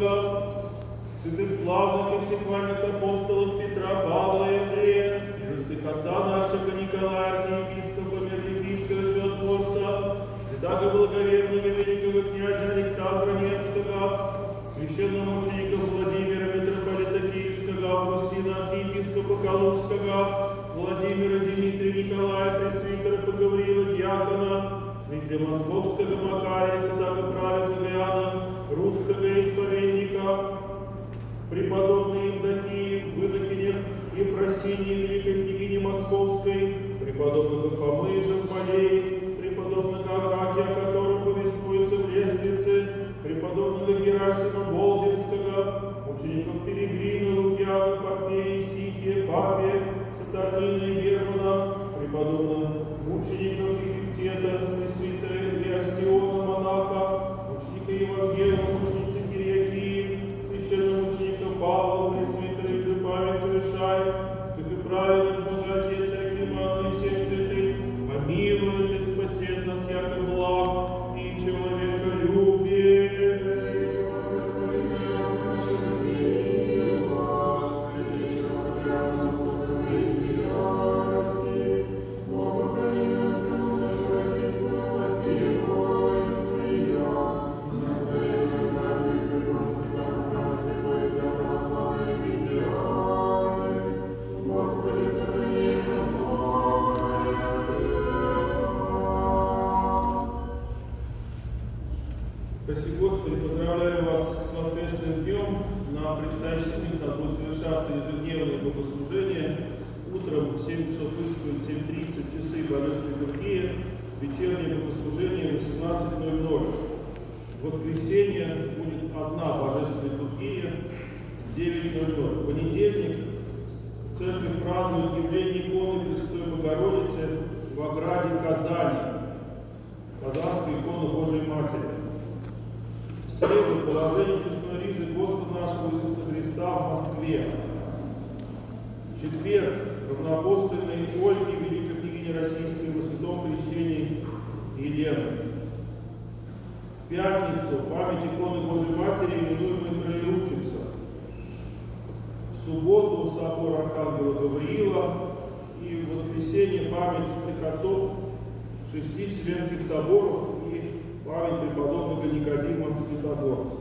Господа, святых славных и всехвальных апостолов Петра, Павла и Андрея, святых отца нашего Николая, архиепископа, мироепископа, чудотворца, святаго благоверного великого князя Александра Невского, священномученика Владимира, митрополита Киевского, Августина, архиепископа Калужского, Владимира, Дмитрия, Николая, пресвитера Гавриила, диакона, святителя Московского Макария, святаго праведного Иоанна, русского исповедника, преподобной Евдокии, вынокине Ефросинии, великой княгини Московской, преподобного Фомы Жавмалеи, преподобного Акакия, о котором повествуется в Лествице, преподобного Герасима Болдинского, учеников Перегрина, Лукьяна, Парфея, Исихия, Папия, Сатарнина и Германа, преподобных мучеников Епиктета, пресвитера Иостиона, монаха, ученика Евангелия, мученицы Кириакии, священномученика Павла, пресвитера ежепамять совершай, святых и праведных благодетель Акимана и всех святых, помилуй и спасет нас, яко благ и человеколюбие. Спаси Господи, поздравляю вас с воскресным днем. На предстоящий день у нас будет совершаться ежедневное богослужение. Утром в 7 часов исповедь, 7:30 часы Божественной литургии, вечернее богослужение 18:00. В воскресенье будет одна Божественная литургия в 9:00. В понедельник церковь празднует явление иконы Пресвятой Богородицы в ограде Казани, Казанской иконы Божией Матери. В среду положение честной ризы Господа нашего Иисуса Христа в Москве. В четверг равноапостольной Ольги, великой княгини российской, во святом крещении Елены. В пятницу память иконы Божией Матери, именуемой Троеручица. В субботу собор Архангела Гавриила и в воскресенье память святых отцов 6 Вселенских соборов и память преподобного Никодима Святогорца.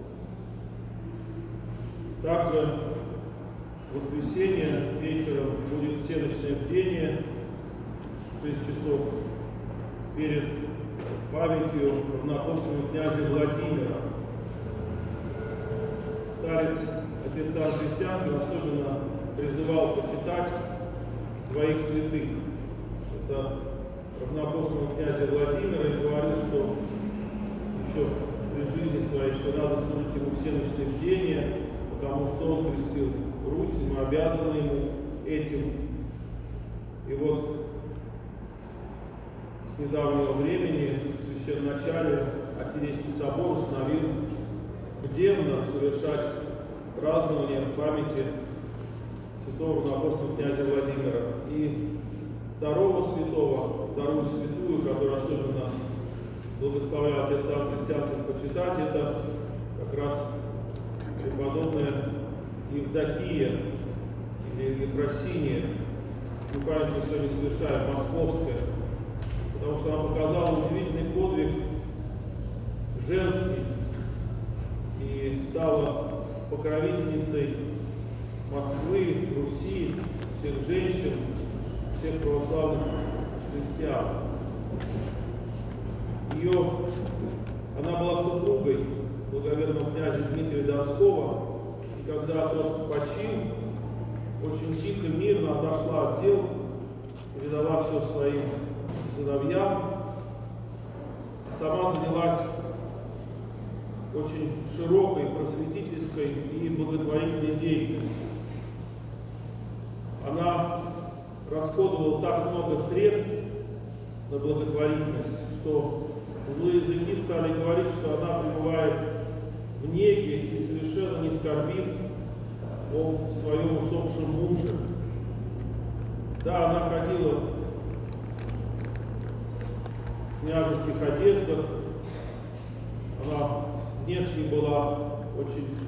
Также в воскресенье вечером будет всеночное бдение в 6 часов перед памятью равноапостольного князя Владимира. Старец отец Ан Христиан особенно призывал почитать двоих святых. Это равноапостольного князя Владимира и говорил, что еще при жизни своей, что надо служить ему всеночное бдение, потому что он крестил Русь, и мы обязаны ему этим. И вот с недавнего времени в священноначале Архиерейский собор установил, где надо совершать празднование памяти святого равноапостольного князя Владимира. И второго святого, вторую святую, которую особенно благословлял отец Ан Христиан почитать, это как раз преподобная Евдокия или Ефросиния, чью память мы сегодня совершаем, московская, потому что она показала удивительный подвиг женский и стала покровительницей Москвы, Руси, всех женщин, всех православных христиан. Она была супругой благоверного князя Дмитрия Донского, и когда тот почил, очень тихо, мирно отошла от дел, передала все своим сыновьям, а сама занялась очень широкой просветительской и благотворительной деятельностью. Она расходовала так много средств на благотворительность, что злые языки стали говорить, что она пребывает в неге и совершенно не скорбит о своем усопшем муже. Да, она ходила в княжеских одеждах, она внешне была очень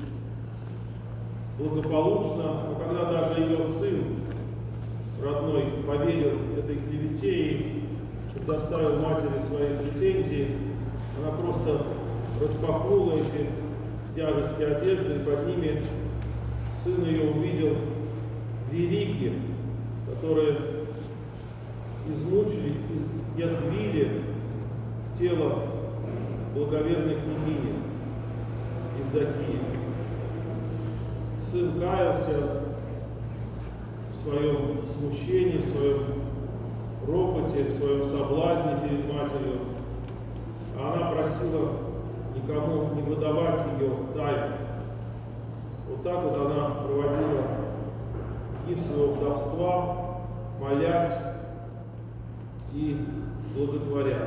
благополучно, но когда даже ее сын родной поверил этой клевете и предоставил матери свои претензии, она просто распахнула эти тяжести одежды, и под ними сын ее увидел вериги, которые измучили, изъязвили тело благоверной княгини Евдокии. Сын каялся в своем смущении, в своем ропоте, в своем соблазне перед матерью, а она просила никому не выдавать ее тайну. Вот так вот она проводила дни своего вдовства, молясь и благотворя.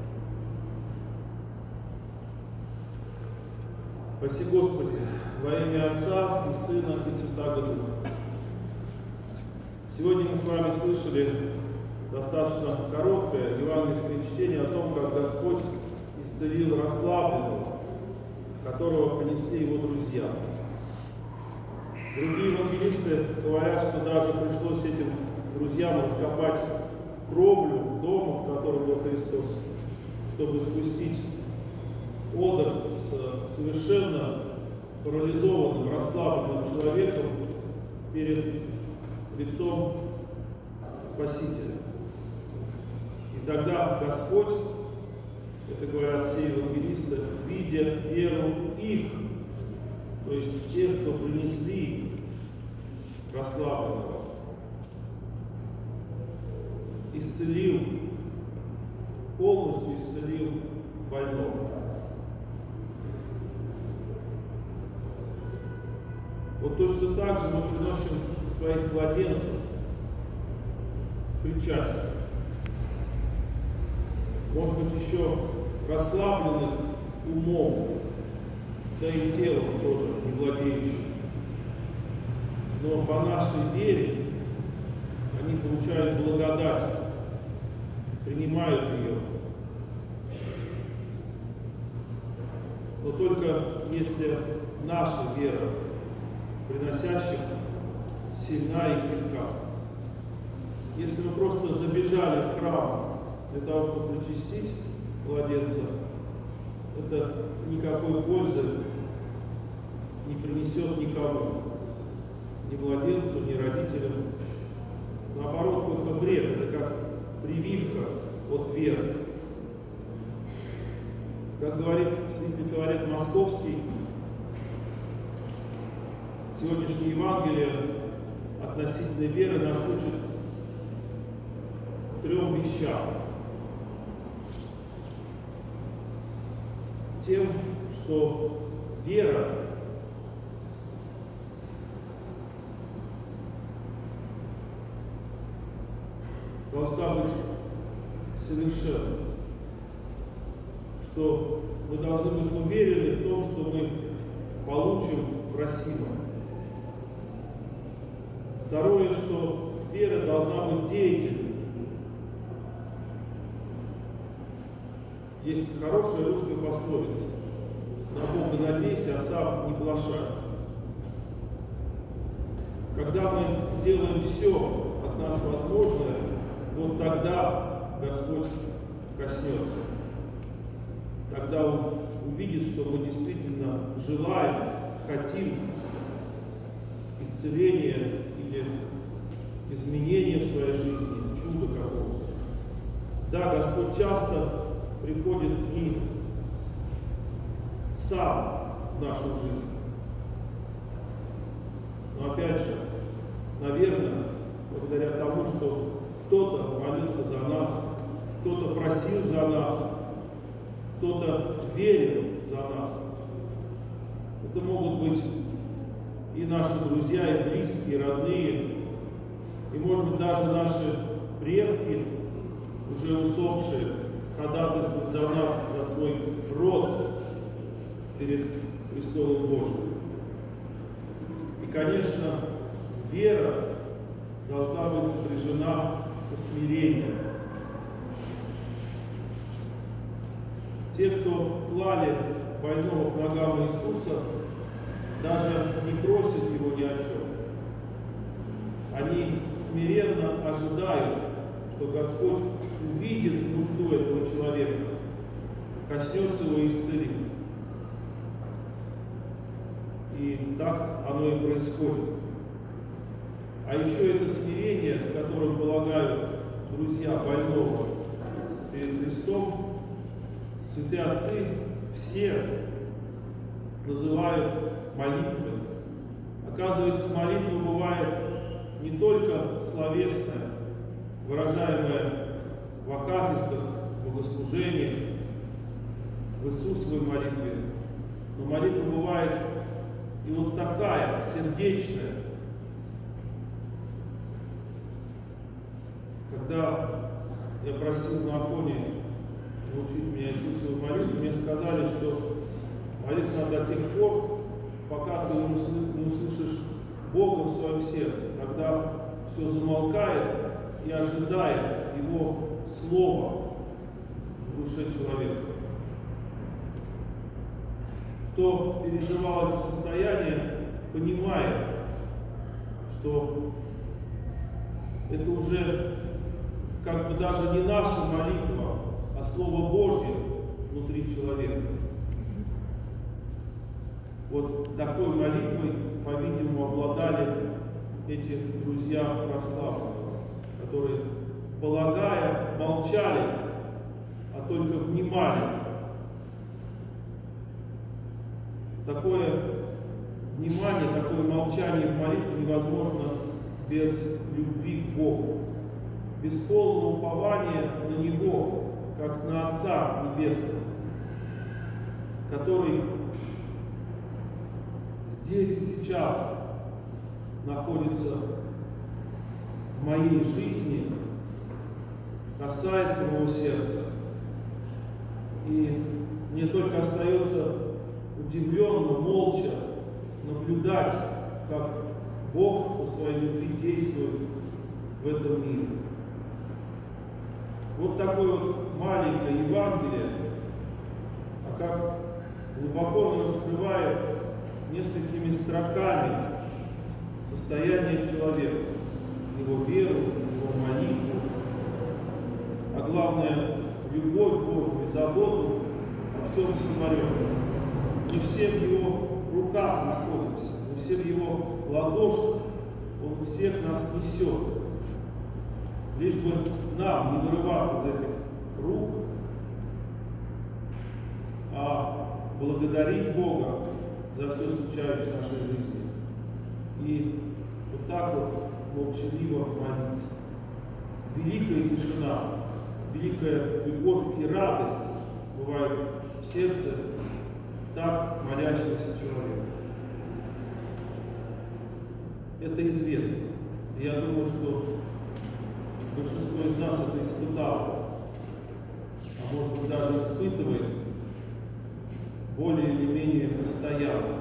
Спаси Господи, во имя Отца и Сына и Святаго Духа. Сегодня мы с вами слышали достаточно короткое евангельское чтение о том, как Господь исцелил расслабленного, которого понесли его друзья. Другие евангелисты говорят, что даже пришлось этим друзьям раскопать кровлю дома, в котором был Христос, чтобы спустить одр с совершенно парализованным, расслабленным человеком перед лицом Спасителя. И тогда Господь, это говорят все евангелисты, видя веру их, то есть тех, кто принесли расслабленного, исцелил, полностью исцелил больного. Вот точно так же мы приносим своих младенцев причастие. Может быть, еще расслабленных умом, да и телом тоже не владеющих. Но по нашей вере они получают благодать, принимают ее. Но только если наша вера, приносящих, сильна и крепка. Если мы просто забежали в храм для того, чтобы причастить младенца, это никакой пользы не принесет никому, ни младенцу, ни родителям. Наоборот, только вред, это как прививка от веры. Как говорит святитель Филарет Московский, сегодняшнее Евангелие относительно веры нас учит 3 вещам. Тем, что вера должна быть совершенной, что мы должны быть уверены в том, что мы получим просимое. Второе, что вера должна быть деятельной. Есть хорошая русская пословица: на Бога надейся, а сам не плашай. Когда мы сделаем все от нас возможное, вот тогда Господь коснется. Тогда Он увидит, что мы действительно желаем, хотим исцеления или изменения в своей жизни, чуда какого-то. Да, Господь часто приходит и сам в нашу жизнь. Но опять же, наверное, благодаря тому, что кто-то молился за нас, кто-то просил за нас, кто-то верил за нас. Это могут быть и наши друзья, и близкие, и родные, и, может быть, даже наши предки, уже усопшие, ходатайствуют за нас, за свой род перед престолом Божьим. И, конечно, вера должна быть сопряжена со смирением. Те, кто клали больного к ногам Иисуса, даже не просят Его ни о смиренно ожидают, что Господь увидит нужду этого человека, коснется его и исцелит. И так оно и происходит. А еще это смирение, с которым полагают друзья больного перед Христом, святые отцы все называют молитвой. Оказывается, молитва бывает не только словесная, выражаемая в акафистах, в богослужениях, в Иисусовой молитве, но молитва бывает и вот такая, сердечная. Когда я просил на Афоне научить меня Иисусовой молитве, мне сказали, что молиться надо до тех пор, пока ты не услышишь Бога в своем сердце, когда все замолкает и ожидает Его Слова в душе человека. Кто переживал это состояние, понимает, что это уже как бы даже не наша молитва, а Слово Божье внутри человека. Вот такой молитвой, по-видимому, обладали эти друзья православные, которые, полагая, молчали, а только внимали. Такое внимание, такое молчание в молитве невозможно без любви к Богу, без полного упования на Него, как на Отца Небесного, который здесь и сейчас находится в моей жизни, касается моего сердца. И мне только остается удивленно, молча наблюдать, как Бог по своей любви действует в этом мире. Вот такое вот маленькое Евангелие, а как глубоко оно раскрывает несколькими строками состояние человека, его веру, его молитву, а главное, любовь Божию и заботу о всем сотворенном. Мы все в Его руках находимся, мы все в Его ладошках, Он всех нас несет. Лишь бы нам не вырываться из этих рук, а благодарить Бога за все случающееся в нашей жизни. И вот так вот молчаливо молиться. Великая тишина, великая любовь и радость бывает в сердце так молящегося человека. Это известно. Я думаю, что большинство из нас это испытало, а может быть даже испытывает более или менее постоянно.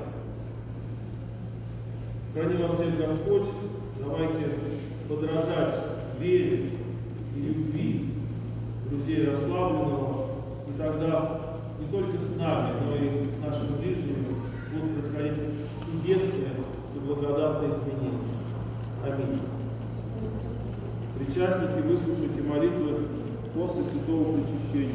Храни вас всех Господь, давайте подражать вере и любви друзей Ярославленного, и тогда не только с нами, но и с нашими ближними будут происходить чудесные и благодатные изменения. Аминь. Причастники, выслушайте молитвы после святого причащения.